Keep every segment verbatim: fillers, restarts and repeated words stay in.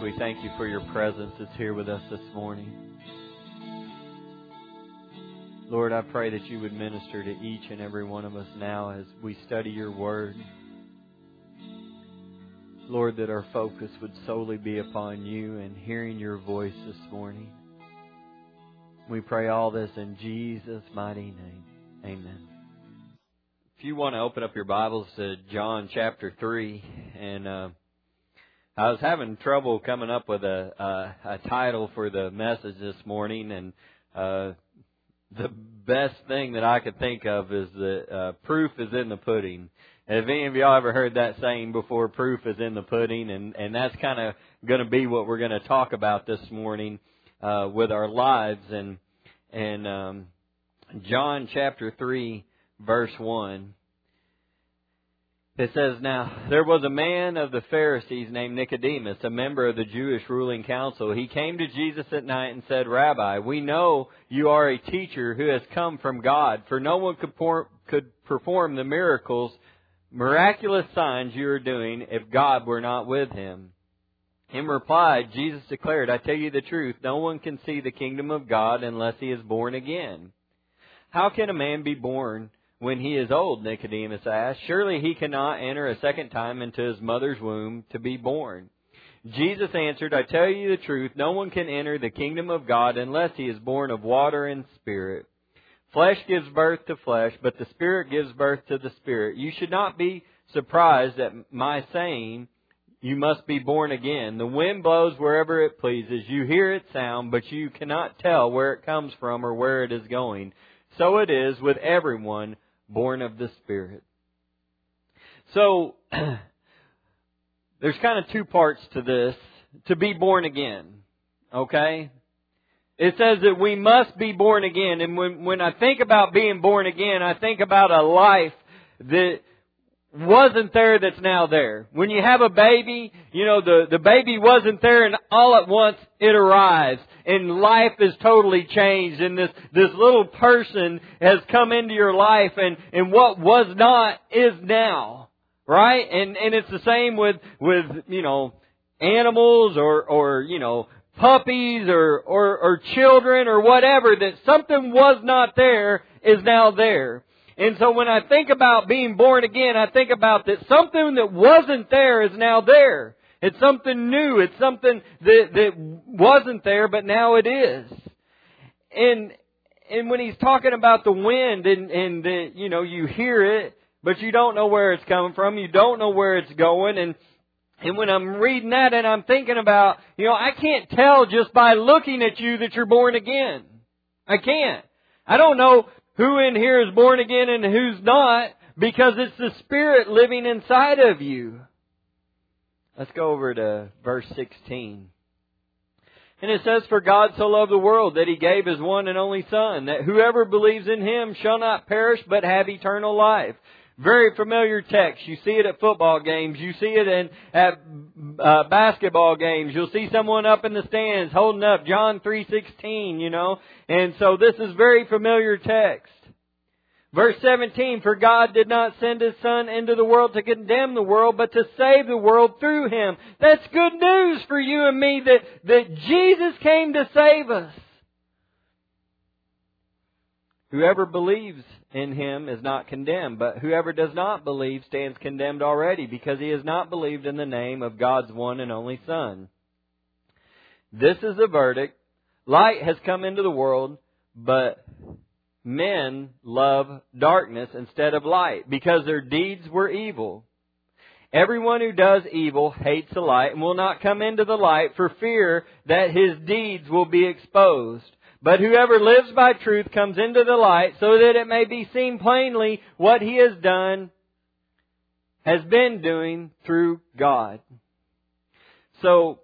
we thank you for your presence that's here with us this morning. Lord, I pray that you would minister to each and every one of us now as we study your word. Lord, that our focus would solely be upon you and hearing your voice this morning. We pray all this in Jesus' mighty name. Amen. If you want to open up your Bibles to John chapter three, and uh, I was having trouble coming up with a, a, a title for the message this morning, and uh, the best thing that I could think of is that uh, proof is in the pudding. Have any of y'all ever heard that saying before, proof is in the pudding? And, and that's kind of going to be what we're going to talk about this morning uh, with our lives. And, and um, John chapter three, verse one, it says, "Now there was a man of the Pharisees named Nicodemus, a member of the Jewish ruling council. He came to Jesus at night and said, 'Rabbi, we know you are a teacher who has come from God, for no one could, por- could perform the miracles, miraculous signs you are doing if God were not with him.' In reply, Jesus declared, 'I tell you the truth, no one can see the kingdom of God unless he is born again.' 'How can a man be born when he is old?' Nicodemus asked. 'Surely he cannot enter a second time into his mother's womb to be born.' Jesus answered, 'I tell you the truth, no one can enter the kingdom of God unless he is born of water and spirit. Flesh gives birth to flesh, but the Spirit gives birth to the Spirit. You should not be surprised at my saying, you must be born again. The wind blows wherever it pleases. You hear its sound, but you cannot tell where it comes from or where it is going. So it is with everyone born of the Spirit.'" So, there's kind of two parts to this. To be born again. Okay? It says that we must be born again. And when, when I think about being born again, I think about a life that wasn't there that's now there. When you have a baby, you know, the, the baby wasn't there and all at once it arrives. And life is totally changed. And this, this little person has come into your life, and, and what was not is now. Right? And, and it's the same with, with, you know, animals or, or, you know, puppies or, or, or children or whatever, that something was not there is now there. And so when I think about being born again, I think about that something that wasn't there is now there. It's something new. It's something that, that wasn't there, but now it is. And, and when he's talking about the wind and, and the, you know, you hear it, but you don't know where it's coming from. You don't know where it's going. And And when I'm reading that and I'm thinking about, you know, I can't tell just by looking at you that you're born again. I can't. I don't know who in here is born again and who's not, because it's the Spirit living inside of you. Let's go over to verse sixteen. And it says, "For God so loved the world that He gave His one and only Son, that whoever believes in Him shall not perish but have eternal life." Very familiar text. You see it at football games. You see it in at uh, basketball games. You'll see someone up in the stands holding up John three sixteen, you know. And so this is very familiar text. Verse seventeen, "For God did not send His Son into the world to condemn the world, but to save the world through Him." That's good news for you and me, that, that Jesus came to save us. "Whoever believes in Him is not condemned, but whoever does not believe stands condemned already, because he has not believed in the name of God's one and only Son. This is the verdict. Light has come into the world, but men love darkness instead of light, because their deeds were evil. Everyone who does evil hates the light and will not come into the light for fear that his deeds will be exposed. But whoever lives by truth comes into the light, so that it may be seen plainly what he has done, has been doing through God." So,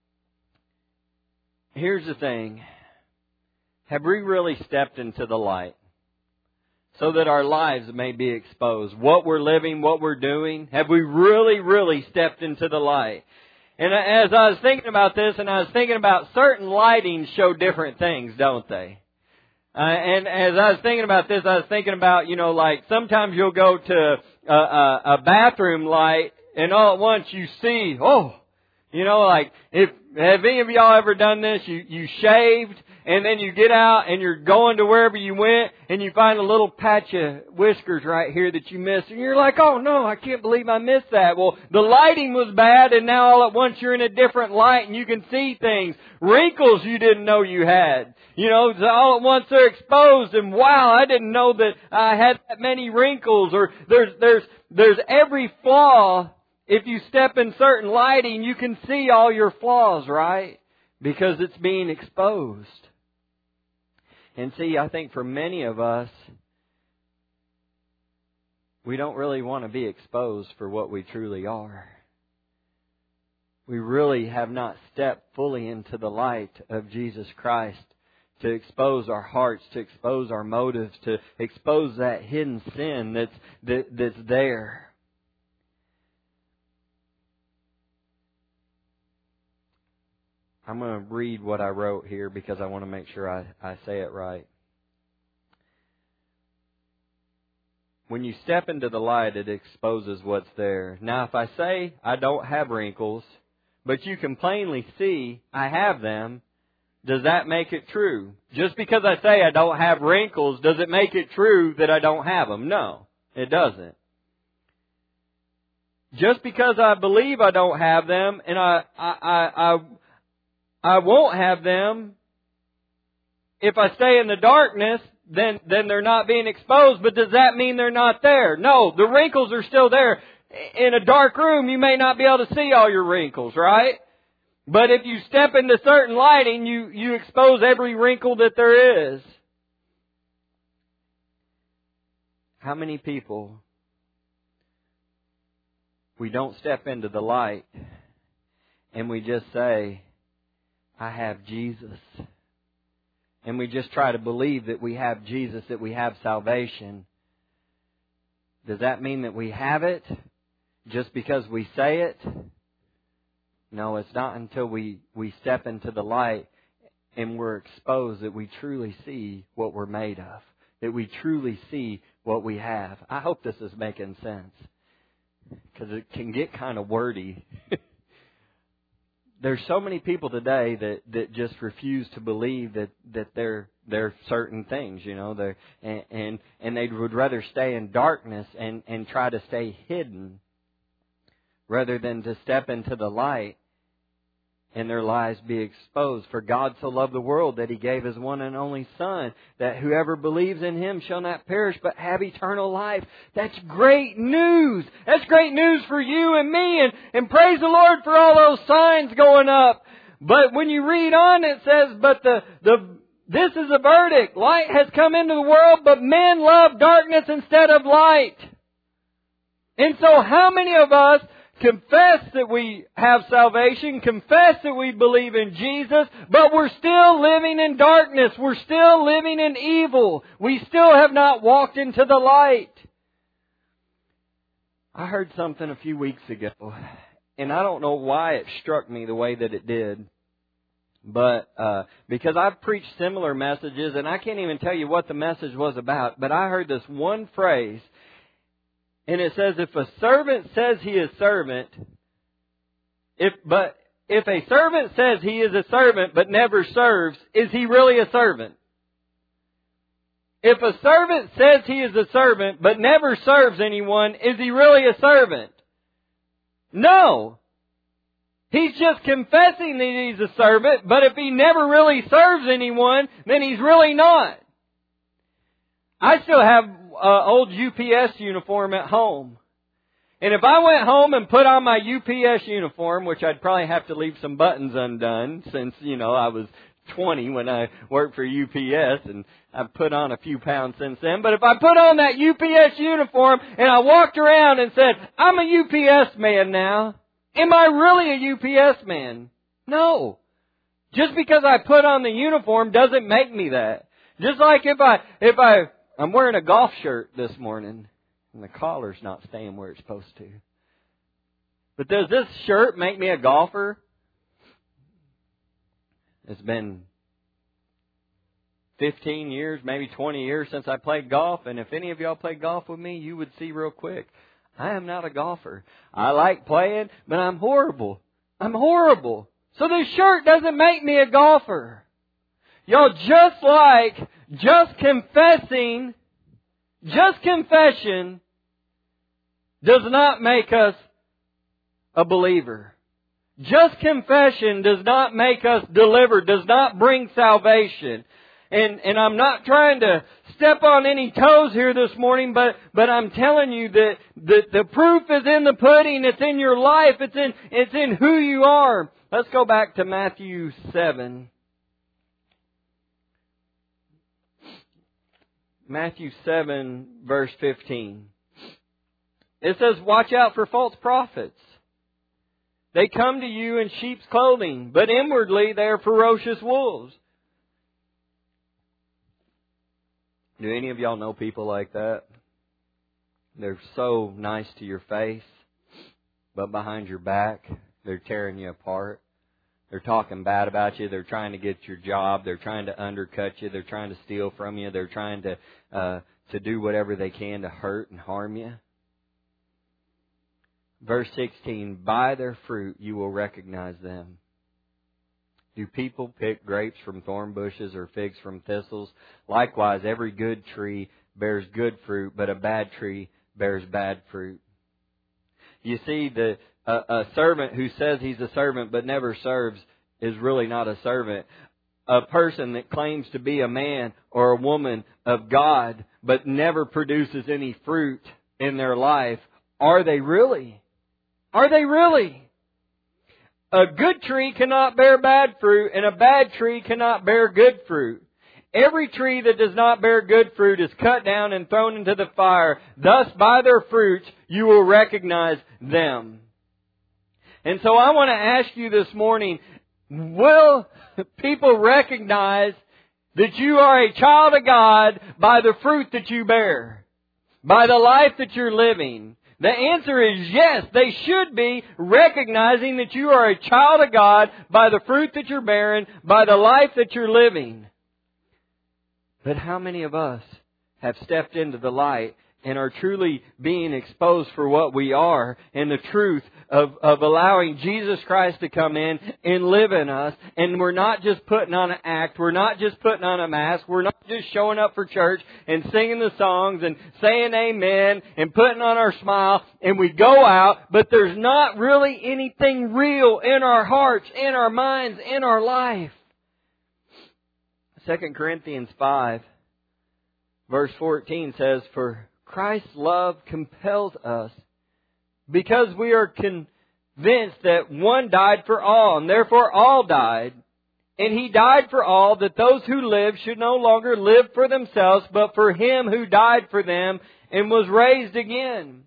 here's the thing. Have we really stepped into the light so that our lives may be exposed? What we're living, what we're doing, have we really, really stepped into the light? And as I was thinking about this, and I was thinking about certain lightings show different things, don't they? Uh, and as I was thinking about this, I was thinking about, you know, like sometimes you'll go to a, a, a bathroom light, and all at once you see, oh, You know, like, if, have any of y'all ever done this? You, you shaved, and then you get out, and you're going to wherever you went, and you find a little patch of whiskers right here that you missed, and you're like, oh no, I can't believe I missed that. Well, the lighting was bad, and now all at once you're in a different light, and you can see things. Wrinkles you didn't know you had. You know, so all at once they're exposed, and wow, I didn't know that I had that many wrinkles, or there's, there's, there's every flaw. If you step in certain lighting, you can see all your flaws, right? Because it's being exposed. And see, I think for many of us, we don't really want to be exposed for what we truly are. We really have not stepped fully into the light of Jesus Christ to expose our hearts, to expose our motives, to expose that hidden sin that's, that, that's there. I'm going to read what I wrote here because I want to make sure I, I say it right. When you step into the light, it exposes what's there. Now, if I say I don't have wrinkles, but you can plainly see I have them, does that make it true? Just because I say I don't have wrinkles, does it make it true that I don't have them? No, it doesn't. Just because I believe I don't have them and I, I, I, I I won't have them. If I stay in the darkness, then, then they're not being exposed. But does that mean they're not there? No, the wrinkles are still there. In a dark room, you may not be able to see all your wrinkles, right? But if you step into certain lighting, you, you expose every wrinkle that there is. How many people, we don't step into the light and we just say, I have Jesus. And we just try to believe that we have Jesus, that we have salvation. Does that mean that we have it just because we say it? No, it's not until we, we step into the light and we're exposed that we truly see what we're made of. That we truly see what we have. I hope this is making sense. Because it can get kind of wordy. There's so many people today that, that just refuse to believe that, that they're, they're certain things, you know, they're, and, and, and they would rather stay in darkness and, and try to stay hidden rather than to step into the light and their lives be exposed. For God so loved the world that He gave His one and only Son, that whoever believes in Him shall not perish but have eternal life. That's great news. That's great news for you and me. And, and praise the Lord for all those signs going up. But when you read on, it says, but the, the, this is a verdict. Light has come into the world, but men love darkness instead of light. And so how many of us confess that we have salvation, confess that we believe in Jesus, but we're still living in darkness. We're still living in evil. We still have not walked into the light. I heard something a few weeks ago, and I don't know why it struck me the way that it did. But uh because I've preached similar messages, and I can't even tell you what the message was about, but I heard this one phrase. And it says, if a servant says he is servant, if but if a servant says he is a servant but never serves, is he really a servant? If a servant says he is a servant but never serves anyone, is he really a servant? No. He's just confessing that he's a servant, but if he never really serves anyone, then he's really not. I still have Uh, old U P S uniform at home. And if I went home and put on my U P S uniform, which I'd probably have to leave some buttons undone since, you know, I was twenty when I worked for U P S and I've put on a few pounds since then. But if I put on that U P S uniform and I walked around and said, I'm a U P S man now, am I really a U P S man? No. Just because I put on the uniform doesn't make me that. Just like if I, if I, I'm wearing a golf shirt this morning, and the collar's not staying where it's supposed to. But does this shirt make me a golfer? It's been fifteen years, maybe twenty years since I played golf, and if any of y'all played golf with me, you would see real quick, I am not a golfer. I like playing, but I'm horrible. I'm horrible. So this shirt doesn't make me a golfer. Y'all, just like just confessing, just confession does not make us a believer. Just confession does not make us delivered, does not bring salvation. And, and I'm not trying to step on any toes here this morning, but, but I'm telling you that the, the proof is in the pudding. It's in your life. It's in, it's in who you are. Let's go back to Matthew seven. Matthew seven, verse fifteen. It says, watch out for false prophets. They come to you in sheep's clothing, but inwardly they are ferocious wolves. Do any of y'all know people like that? They're so nice to your face, but behind your back, they're tearing you apart. They're talking bad about you. They're trying to get your job. They're trying to undercut you. They're trying to steal from you. They're trying to uh, to do whatever they can to hurt and harm you. Verse sixteen, by their fruit you will recognize them. Do people pick grapes from thorn bushes or figs from thistles? Likewise, every good tree bears good fruit, but a bad tree bears bad fruit. You see, the a, a servant who says he's a servant but never serves is really not a servant. A person that claims to be a man or a woman of God but never produces any fruit in their life, are they really? Are they really? A good tree cannot bear bad fruit, and a bad tree cannot bear good fruit. Every tree that does not bear good fruit is cut down and thrown into the fire. Thus, by their fruits, you will recognize them. And so I want to ask you this morning, will people recognize that you are a child of God by the fruit that you bear? By the life that you're living? The answer is yes. They should be recognizing that you are a child of God by the fruit that you're bearing, by the life that you're living. But how many of us have stepped into the light and are truly being exposed for what we are and the truth of, of allowing Jesus Christ to come in and live in us? And we're not just putting on an act. We're not just putting on a mask. We're not just showing up for church and singing the songs and saying amen and putting on our smile and we go out, but there's not really anything real in our hearts, in our minds, in our life. Second Corinthians five, verse fourteen says, for Christ's love compels us, because we are convinced that one died for all, and therefore all died. And He died for all, that those who live should no longer live for themselves, but for Him who died for them and was raised again.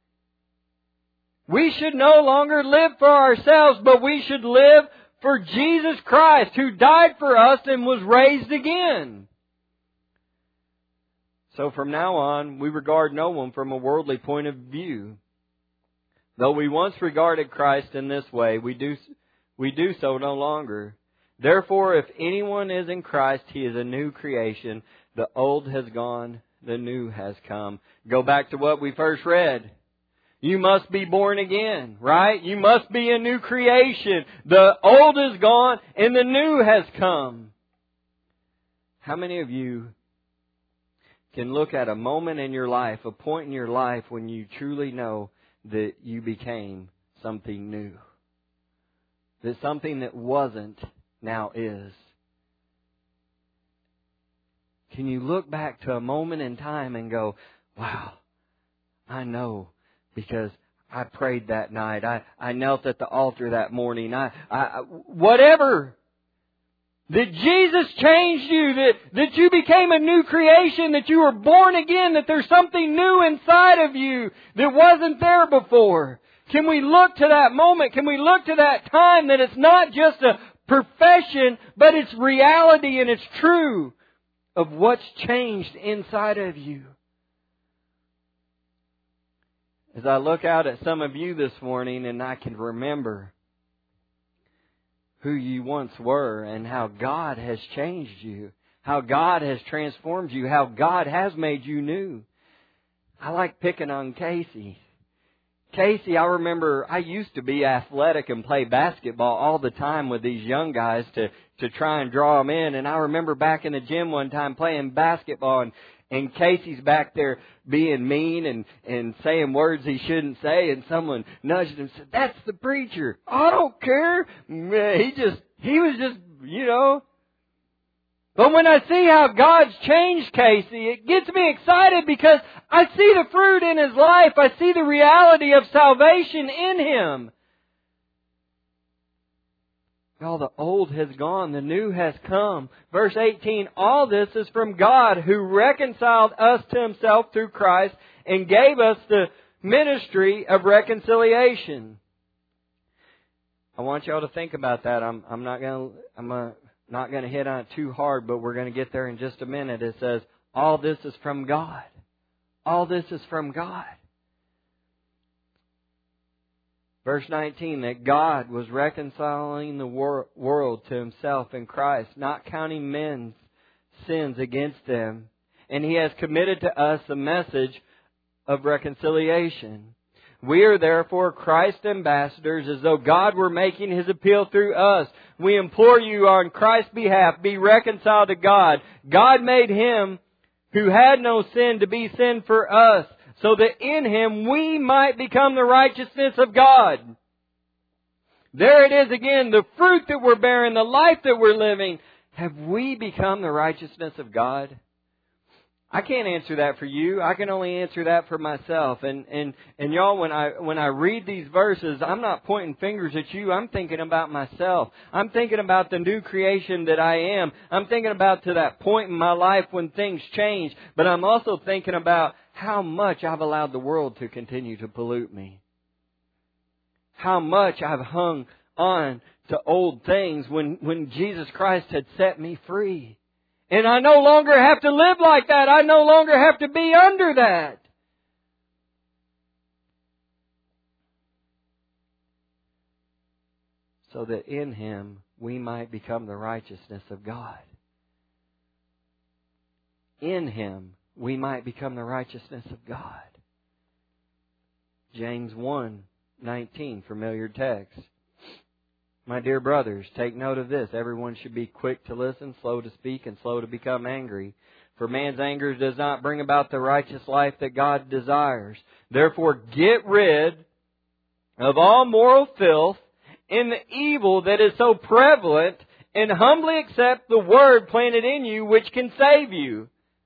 We should no longer live for ourselves, but we should live for Jesus Christ, who died for us and was raised again. So from now on, we regard no one from a worldly point of view. Though we once regarded Christ in this way, we do, we do so no longer. Therefore, if anyone is in Christ, he is a new creation. The old has gone, the new has come. Go back to what we first read. You must be born again, right? You must be a new creation. The old is gone and the new has come. How many of you can look at a moment in your life, a point in your life when you truly know that you became something new? That something that wasn't now is. Can you look back to a moment in time and go, wow, I know, because I prayed that night. I, I knelt at the altar that morning. I, I whatever. That Jesus changed you, that, that you became a new creation, that you were born again, that there's something new inside of you that wasn't there before. Can we look to that moment? Can we look to that time that it's not just a profession, but it's reality and it's true of what's changed inside of you? As I look out at some of you this morning and I can remember who you once were and how God has changed you, how God has transformed you, how God has made you new. I like picking on Casey. Casey, I remember I used to be athletic and play basketball all the time with these young guys to, to try and draw them in. And I remember back in the gym one time playing basketball, and, and Casey's back there being mean and, and saying words he shouldn't say. And someone nudged him and said, "That's the preacher." "I don't care." He just, he was just, you know. But when I see how God's changed Casey, it gets me excited because I see the fruit in his life. I see the reality of salvation in him. All the old has gone, the new has come. Verse eighteen, all this is from God, who reconciled us to Himself through Christ and gave us the ministry of reconciliation. I want y'all to think about that. I'm, I'm not going to, I'm going to, not going to hit on it too hard, but we're going to get there in just a minute. It says, all this is from God. All this is from God. Verse nineteen, that God was reconciling the wor- world to Himself in Christ, not counting men's sins against them. And He has committed to us the message of reconciliation. We are therefore Christ's ambassadors, as though God were making His appeal through us. We implore you on Christ's behalf, be reconciled to God. God made Him who had no sin to be sin for us, so that in Him we might become the righteousness of God. There it is again, the fruit that we're bearing, the life that we're living. Have we become the righteousness of God? I can't answer that for you. I can only answer that for myself. And, and, and y'all, when I, when I read these verses, I'm not pointing fingers at you. I'm thinking about myself. I'm thinking about the new creation that I am. I'm thinking about to that point in my life when things change. But I'm also thinking about how much I've allowed the world to continue to pollute me. How much I've hung on to old things when, when Jesus Christ had set me free. And I no longer have to live like that. I no longer have to be under that. So that in Him we might become the righteousness of God. In Him we might become the righteousness of God. James one nineteen, familiar text. My dear brothers, take note of this. Everyone should be quick to listen, slow to speak, and slow to become angry. For man's anger does not bring about the righteous life that God desires. Therefore, get rid of all moral filth and the evil that is so prevalent, and humbly accept the word planted in you, which can save you.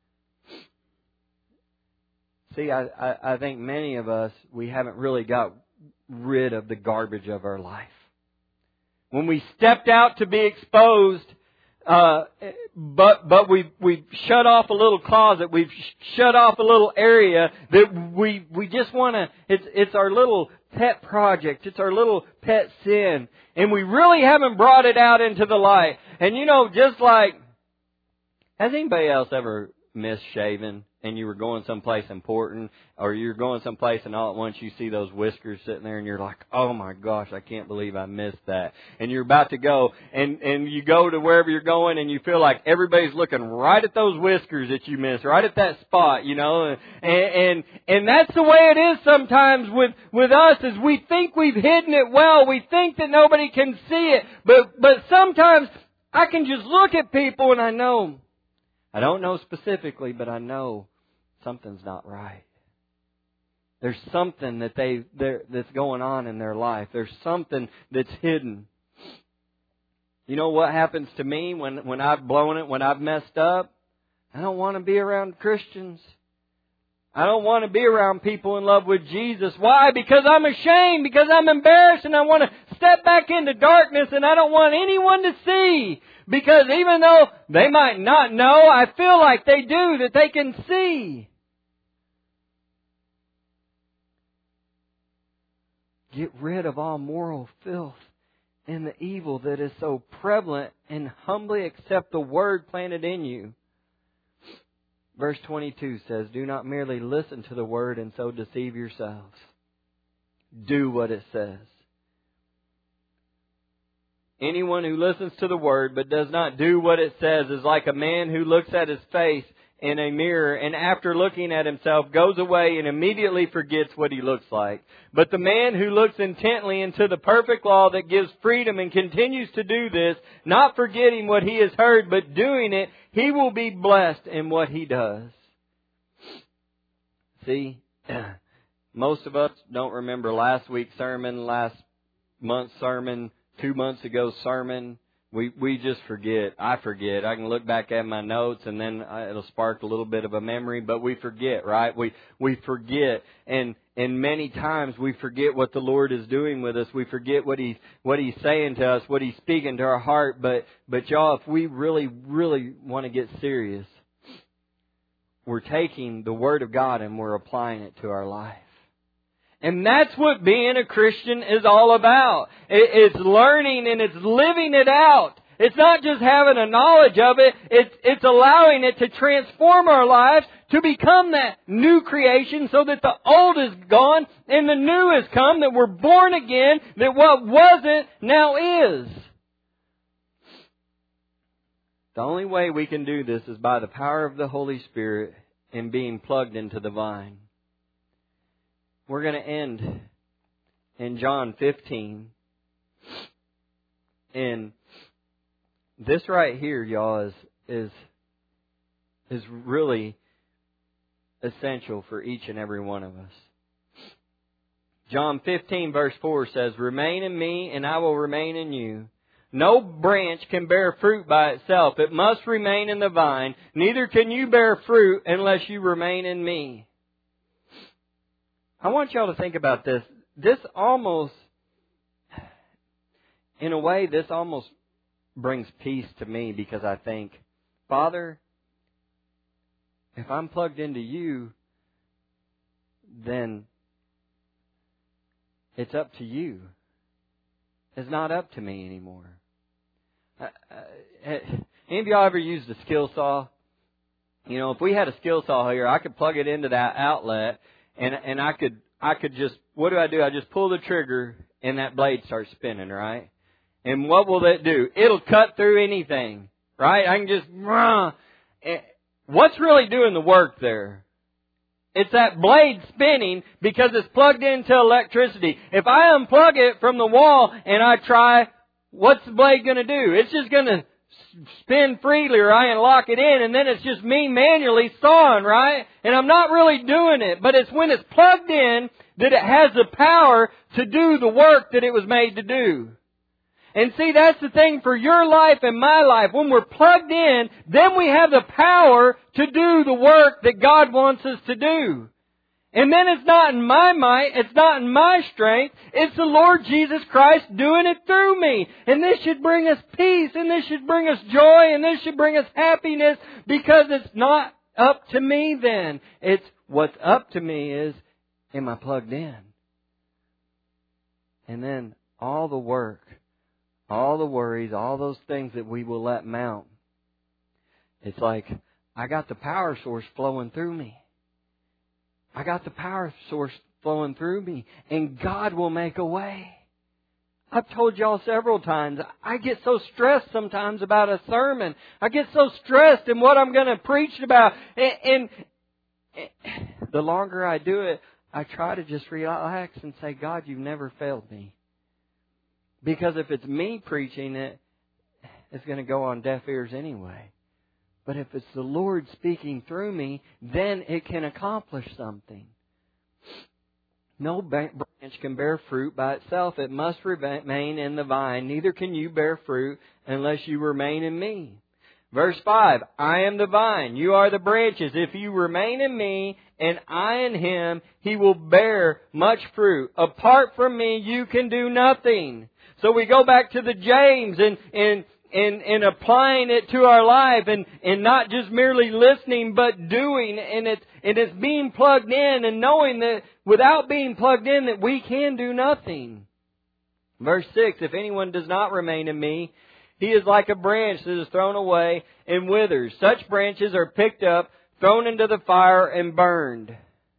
See, I, I, I think many of us, we haven't really got rid of the garbage of our life. When we stepped out to be exposed, uh, but but we've we've shut off a little closet, we've shut off a little area that we we just want to. It's it's our little pet project, it's our little pet sin, and we really haven't brought it out into the light. And you know, just like, has anybody else ever missed shaving? And you were going someplace important, or you're going someplace and all at once you see those whiskers sitting there and you're like, oh my gosh, I can't believe I missed that. And you're about to go and, and you go to wherever you're going and you feel like everybody's looking right at those whiskers that you missed, right at that spot, you know. And, and, and that's the way it is sometimes with, with us, is we think we've hidden it well. We think that nobody can see it. But, but sometimes I can just look at people and I know, I don't know specifically, but I know something's not right. There's something that they that's going on in their life. There's something that's hidden. You know what happens to me when, when I've blown it, when I've messed up? I don't want to be around Christians. I don't want to be around people in love with Jesus. Why? Because I'm ashamed, because I'm embarrassed, and I want to step back into darkness, and I don't want anyone to see. Because even though they might not know, I feel like they do, that they can see. Get rid of all moral filth and the evil that is so prevalent, and humbly accept the word planted in you. Verse twenty-two says, do not merely listen to the word and so deceive yourselves. Do what it says. Anyone who listens to the word but does not do what it says is like a man who looks at his face in a mirror and after looking at himself goes away and immediately forgets what he looks like. But the man who looks intently into the perfect law that gives freedom and continues to do this, not forgetting what he has heard but doing it, he will be blessed in what he does. See, most of us don't remember last week's sermon, last month's sermon, two months ago's sermon. We we just forget. I forget. I can look back at my notes and then it'll spark a little bit of a memory, but we forget, right? We we forget, and and many times we forget what the Lord is doing with us. We forget what He's what He's saying to us, what He's speaking to our heart. But but y'all, if we really really want to get serious, we're taking the Word of God and we're applying it to our life. And that's what being a Christian is all about. It's learning and it's living it out. It's not just having a knowledge of it. It's, it's allowing it to transform our lives to become that new creation so that the old is gone and the new has come, that we're born again, that what wasn't now is. The only way we can do this is by the power of the Holy Spirit and being plugged into the vine. We're going to end in John fifteen. And this right here, y'all, is, is, is really essential for each and every one of us. John fifteen verse four says, "Remain in me and I will remain in you. No branch can bear fruit by itself. It must remain in the vine. Neither can you bear fruit unless you remain in me." I want y'all to think about this. This almost, in a way, this almost brings peace to me because I think, Father, if I'm plugged into you, then it's up to you. It's not up to me anymore. Uh, uh, any of y'all ever used a skill saw? You know, if we had a skill saw here, I could plug it into that outlet. And and I could I could just, what do I do? I just pull the trigger and that blade starts spinning, right? And what will that do? It'll cut through anything, right? I can just, rah. What's really doing the work there? It's that blade spinning because it's plugged into electricity. If I unplug it from the wall and I try, what's the blade going to do? It's just going to spin freely, right, and lock it in, and then it's just me manually sawing, right? And I'm not really doing it, but it's when it's plugged in that it has the power to do the work that it was made to do. And see, that's the thing for your life and my life. When we're plugged in, then we have the power to do the work that God wants us to do. And then it's not in my might, it's not in my strength, it's the Lord Jesus Christ doing it through me. And this should bring us peace, and this should bring us joy, and this should bring us happiness, because it's not up to me then. It's what's up to me is, am I plugged in? And then all the work, all the worries, all those things that we will let mount, it's like, I got the power source flowing through me. I got the power source flowing through me, and God will make a way. I've told y'all several times, I get so stressed sometimes about a sermon. I get so stressed in what I'm going to preach about. And, and, and the longer I do it, I try to just relax and say, God, you've never failed me. Because if it's me preaching it, it's going to go on deaf ears anyway. But if it's the Lord speaking through me, then it can accomplish something. No branch can bear fruit by itself. It must remain in the vine. Neither can you bear fruit unless you remain in me. Verse five, I am the vine, you are the branches. If you remain in me and I in him, he will bear much fruit. Apart from me, you can do nothing. So we go back to the James and, and And, and applying it to our life, and, and not just merely listening but doing, and it's, and it's being plugged in and knowing that without being plugged in that we can do nothing. Verse six, if anyone does not remain in me, he is like a branch that is thrown away and withers. Such branches are picked up, thrown into the fire and burned.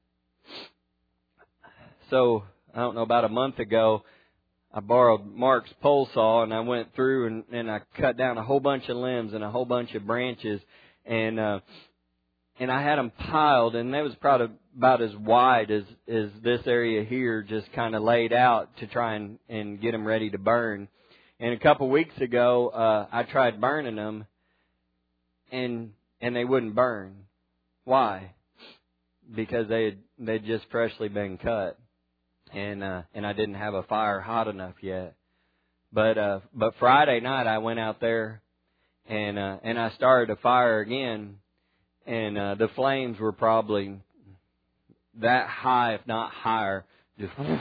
So, I don't know, about a month ago, I borrowed Mark's pole saw and I went through and, and I cut down a whole bunch of limbs and a whole bunch of branches. And uh, and I had them piled, and they was probably about as wide as, as this area here, just kind of laid out to try and, and get them ready to burn. And a couple weeks ago, uh, I tried burning them, and and they wouldn't burn. Why? Because they had they'd just freshly been cut, and uh, and I didn't have a fire hot enough yet. But uh, but Friday night I went out there, and uh, and I started a fire again, and uh, the flames were probably that high, if not higher. Just whoosh.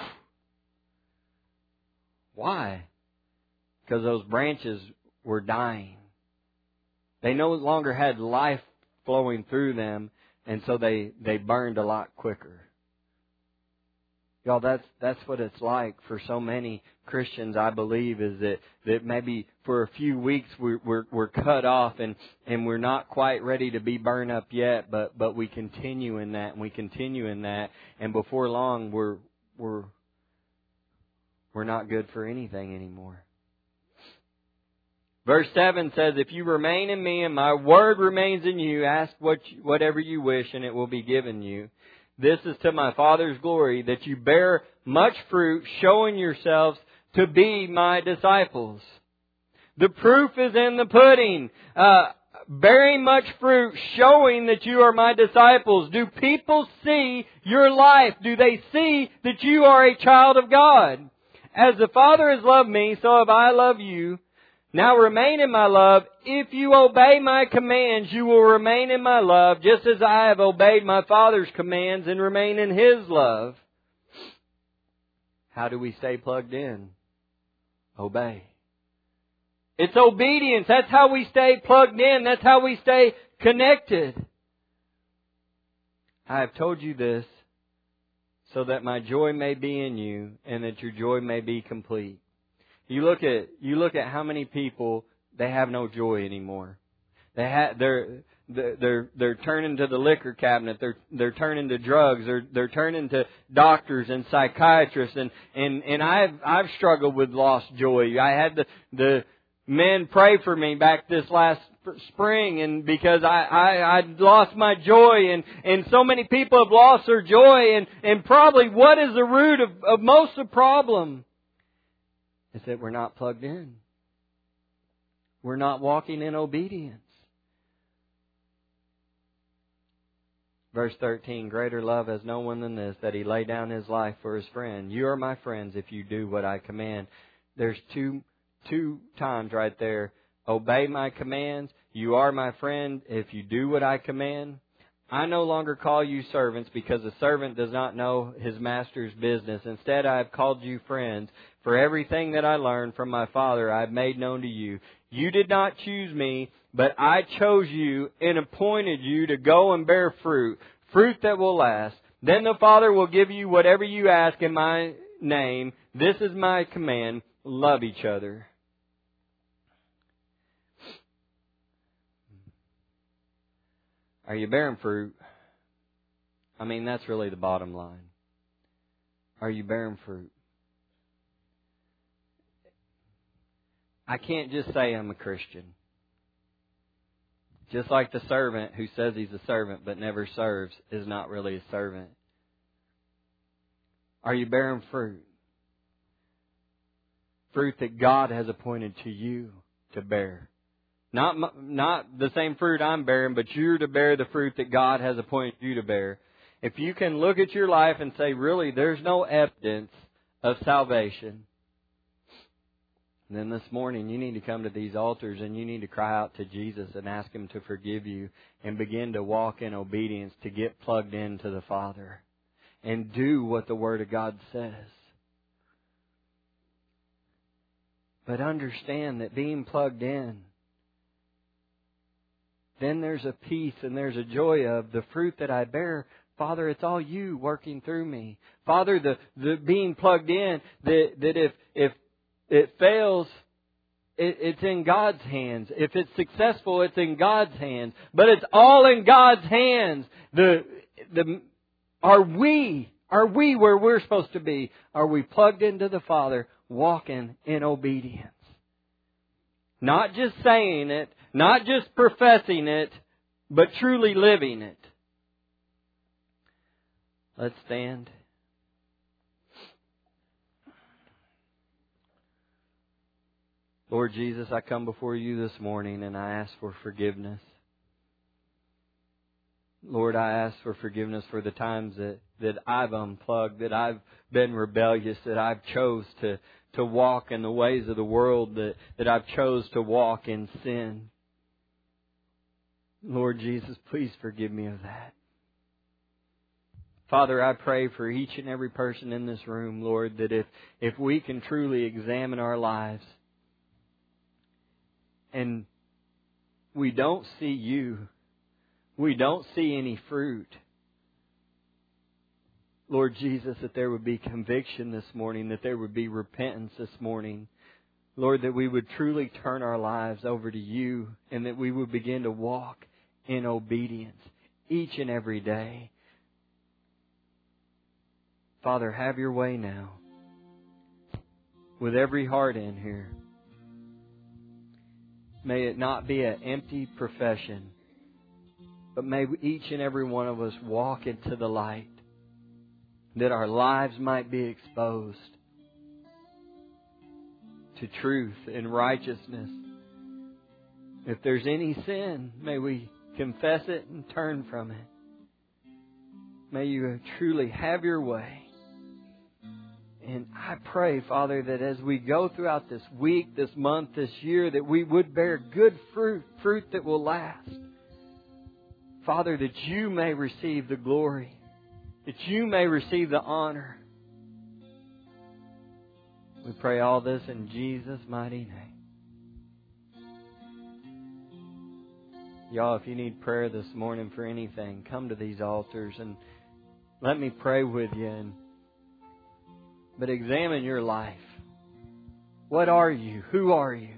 Why? Because those branches were dying. They no longer had life flowing through them, and so they, they burned a lot quicker. Y'all, that's that's what it's like for so many Christians, I believe, is that, that maybe for a few weeks we're, we're, we're cut off and, and we're not quite ready to be burned up yet, but, but we continue in that and we continue in that, and before long we're we're we're not good for anything anymore. Verse seven says, if you remain in me and my word remains in you, ask what you, whatever you wish and it will be given you. This is to my Father's glory, that you bear much fruit, showing yourselves to be my disciples. The proof is in the pudding. Uh, bearing much fruit, showing that you are my disciples. Do people see your life? Do they see that you are a child of God? As the Father has loved me, so have I loved you. Now remain in my love. If you obey my commands, you will remain in my love, just as I have obeyed my Father's commands and remain in His love. How do we stay plugged in? Obey. It's obedience. That's how we stay plugged in. That's how we stay connected. I have told you this so that my joy may be in you and that your joy may be complete. You look at you look at how many people, they have no joy anymore. They have they're they're they're turning to the liquor cabinet. They're they're turning to drugs. They're they're turning to doctors and psychiatrists. And and and I've I've struggled with lost joy. I had the the men pray for me back this last spring, and because I I I lost my joy, and and so many people have lost their joy, and and probably what is the root of of most of the problem? Is that we're not plugged in. We're not walking in obedience. Verse thirteen, greater love has no one than this, that He lay down His life for His friend. You are my friends if you do what I command. There's two, two times right there. Obey my commands. You are my friend if you do what I command. I no longer call you servants, because a servant does not know his master's business. Instead, I have called you friends. For everything that I learned from my Father I have made known to you. You did not choose me, but I chose you and appointed you to go and bear fruit, fruit that will last. Then the Father will give you whatever you ask in my name. This is my command. Love each other. Are you bearing fruit? I mean, that's really the bottom line. Are you bearing fruit? I can't just say I'm a Christian. Just like the servant who says he's a servant but never serves is not really a servant. Are you bearing fruit? Fruit that God has appointed to you to bear. Not not the same fruit I'm bearing, but you're to bear the fruit that God has appointed you to bear. If you can look at your life and say, really, there's no evidence of salvation, then this morning you need to come to these altars and you need to cry out to Jesus and ask Him to forgive you and begin to walk in obedience to get plugged into the Father and do what the Word of God says. But understand that being plugged in, then there's a peace and there's a joy of the fruit that I bear. Father, it's all You working through me. Father, the, the being plugged in, that, that if, if it fails, it, it's in God's hands. If it's successful, it's in God's hands. But it's all in God's hands. The, the, are we, are we where we're supposed to be? Are we plugged into the Father, walking in obedience? Not just saying it, not just professing it, but truly living it. Let's stand. Lord Jesus, I come before you this morning and I ask for forgiveness. Lord, I ask for forgiveness for the times that, that I've unplugged, that I've been rebellious, that I've chose to, to walk in the ways of the world, that, that I've chose to walk in sin. Lord Jesus, please forgive me of that. Father, I pray for each and every person in this room, Lord, that if, if we can truly examine our lives and we don't see you, we don't see any fruit, Lord Jesus, that there would be conviction this morning, that there would be repentance this morning. Lord, that we would truly turn our lives over to you and that we would begin to walk in obedience each and every day. Father, have your way now with every heart in here. May it not be an empty profession, but may each and every one of us walk into the light, that our lives might be exposed to truth and righteousness. If there's any sin, may we confess it and turn from it. May you truly have your way. And I pray, Father, that as we go throughout this week, this month, this year, that we would bear good fruit, fruit that will last. Father, that you may receive the glory, that you may receive the honor. We pray all this in Jesus' mighty name. Y'all, if you need prayer this morning for anything, come to these altars and let me pray with you. And But examine your life. What are you? Who are you?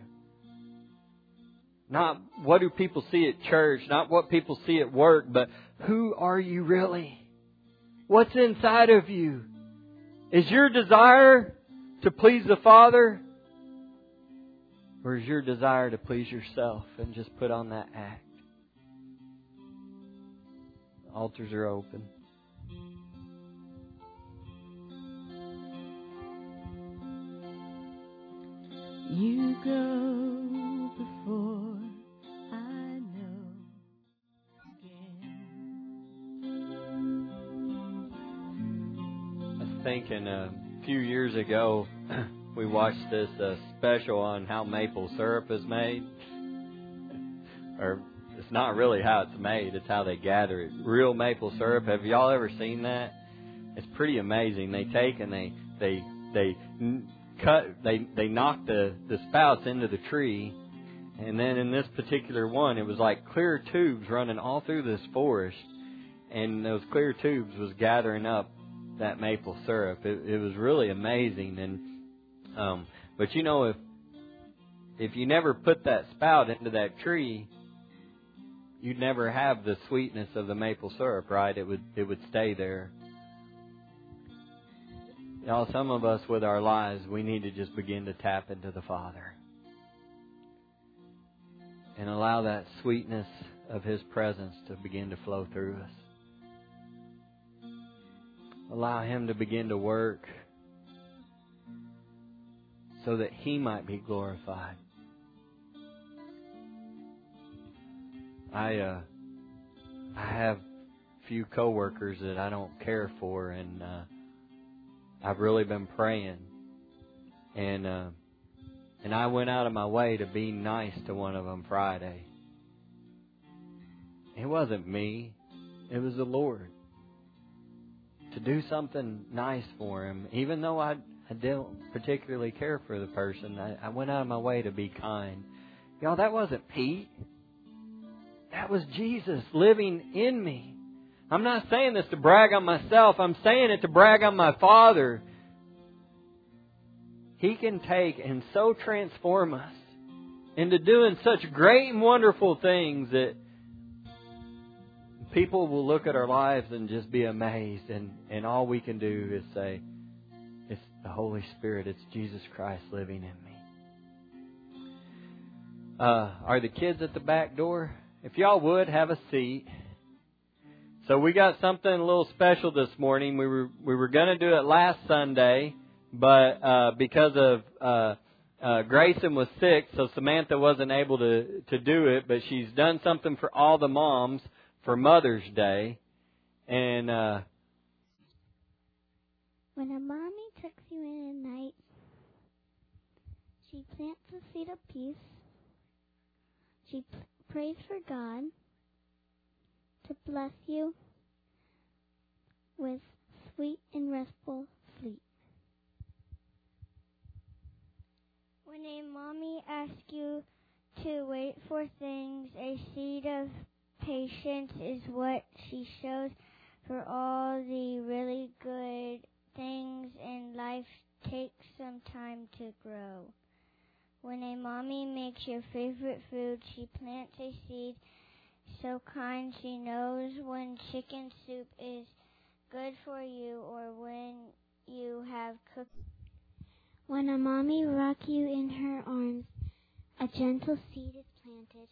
Not what do people see at church, not what people see at work, but who are you really? What's inside of you? Is your desire to please the Father? Or is your desire to please yourself and just put on that act? The altars are open. You go before I know again. I was thinking a few years ago, we watched this uh, special on how maple syrup is made. Or it's not really how it's made, it's how they gather it. Real maple syrup. Have y'all ever seen that? It's pretty amazing. They take and they they they cut they they knock the the spouts into the tree, and then in this particular one, it was like clear tubes running all through this forest, and those clear tubes was gathering up that maple syrup. It, it was really amazing. And um, but you know, if if you never put that spout into that tree, you'd never have the sweetness of the maple syrup, right? It would it would stay there. Y'all, some of us with our lives, we need to just begin to tap into the Father and allow that sweetness of His presence to begin to flow through us. Allow Him to begin to work so that He might be glorified. I uh, I have a few coworkers that I don't care for, and uh, I've really been praying, and uh, and I went out of my way to be nice to one of them Friday. It wasn't me; it was the Lord. To do something nice for him, even though I I don't particularly care for the person, I, I went out of my way to be kind. Y'all, that wasn't Pete. That was Jesus living in me. I'm not saying this to brag on myself. I'm saying it to brag on my Father. He can take and so transform us into doing such great and wonderful things that people will look at our lives and just be amazed. And, and all we can do is say, it's the Holy Spirit. It's Jesus Christ living in me. Uh, are the kids at the back door? if y'all would have a seat. So we got something a little special this morning. We were we were going to do it last Sunday, but uh, because of uh, uh, Grayson was sick, so Samantha wasn't able to to do it. But she's done something for all the moms for Mother's Day, and uh, when a mommy tucks you in at night, she plants a seed of peace. She p- prays for God to bless you with sweet and restful sleep. When a mommy asks you to wait for things, a seed of patience is what she shows for all the really good things in life take some time to grow. When a mommy makes your favorite food, she plants a seed so kind she knows when chicken soup is good for you or when you have cooked. When a mommy rocks you in her arms, a gentle seed is planted.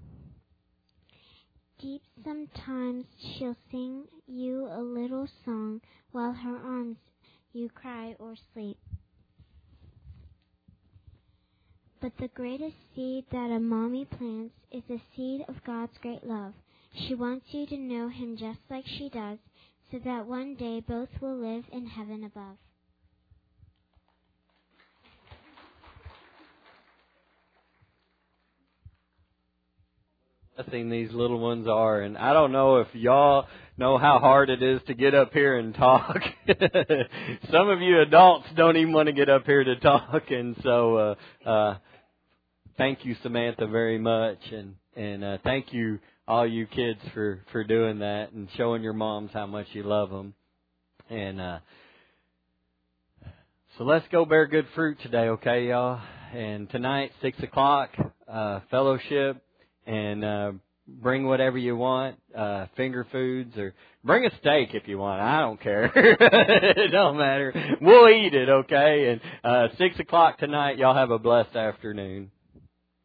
Deep sometimes she'll sing you a little song while her arms you cry or sleep. But the greatest seed that a mommy plants is the seed of God's great love. She wants you to know Him just like she does, so that one day both will live in heaven above. Blessing these little ones are, and I don't know if y'all know how hard it is to get up here and talk. Some of you adults don't even want to get up here to talk, and so uh, uh, thank you, Samantha, very much, and and uh, thank you all you kids for for doing that and showing your moms how much you love them. And uh, so let's go bear good fruit today, okay, y'all? And tonight, six o'clock, uh, fellowship. And uh, bring whatever you want, uh, finger foods, or bring a steak if you want. I don't care. It don't matter. We'll eat it, okay? And uh, six o'clock tonight, y'all have a blessed afternoon.